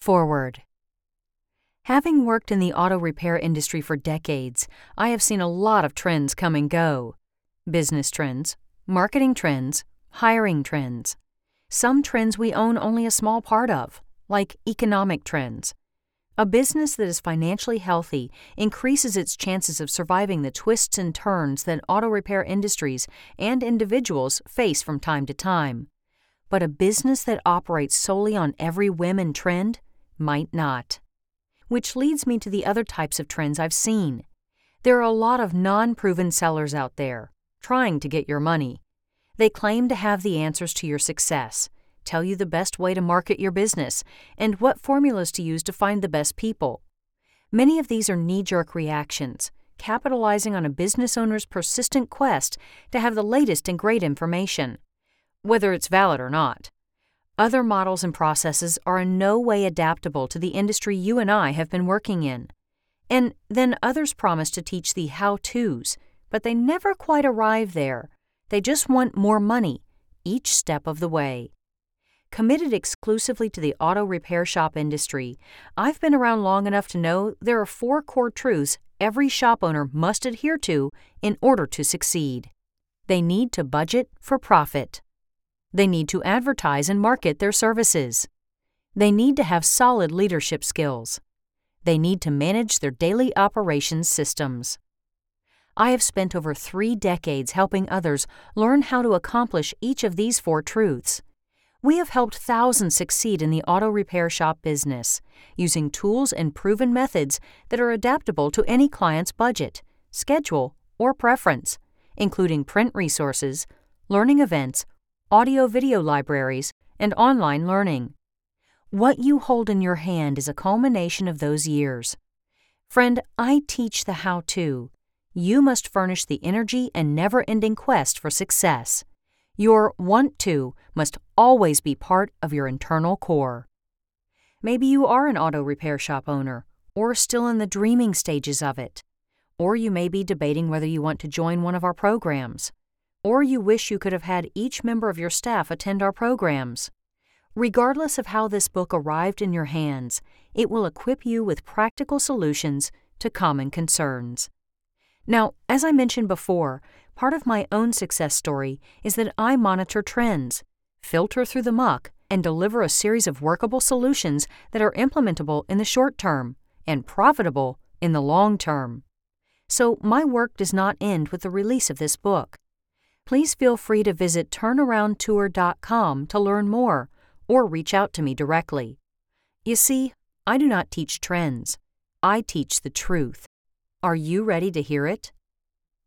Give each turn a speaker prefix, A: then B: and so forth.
A: Forward. Having worked in the auto repair industry for decades, I have seen a lot of trends come and go. Business trends, marketing trends, hiring trends. Some trends we own only a small part of, like economic trends. A business that is financially healthy increases its chances of surviving the twists and turns that auto repair industries and individuals face from time to time. But a business that operates solely on every whim and trend might not. Which leads me to the other types of trends I've seen. There are a lot of non-proven sellers out there, trying to get your money. They claim to have the answers to your success, tell you the best way to market your business, and what formulas to use to find the best people. Many of these are knee-jerk reactions, capitalizing on a business owner's persistent quest to have the latest and great information, whether it's valid or not. Other models and processes are in no way adaptable to the industry you and I have been working in. And then others promise to teach the how-tos, but they never quite arrive there. They just want more money, each step of the way. Committed exclusively to the auto repair shop industry, I've been around long enough to know there are 4 core truths every shop owner must adhere to in order to succeed. They need to budget for profit. They need to advertise and market their services. They need to have solid leadership skills. They need to manage their daily operations systems. I have spent over 3 decades helping others learn how to accomplish each of these 4 truths. We have helped thousands succeed in the auto repair shop business, using tools and proven methods that are adaptable to any client's budget, schedule, or preference, including print resources, learning events, audio-video libraries, and online learning. What you hold in your hand is a culmination of those years. Friend, I teach the how-to. You must furnish the energy and never-ending quest for success. Your want to must always be part of your internal core. Maybe you are an auto repair shop owner, or still in the dreaming stages of it. Or you may be debating whether you want to join one of our programs. Or you wish you could have had each member of your staff attend our programs. Regardless of how this book arrived in your hands, it will equip you with practical solutions to common concerns. Now, as I mentioned before, part of my own success story is that I monitor trends, filter through the muck, and deliver a series of workable solutions that are implementable in the short term and profitable in the long term. So my work does not end with the release of this book. Please feel free to visit turnaroundtour.com to learn more or reach out to me directly. You see, I do not teach trends. I teach the truth. Are you ready to hear it?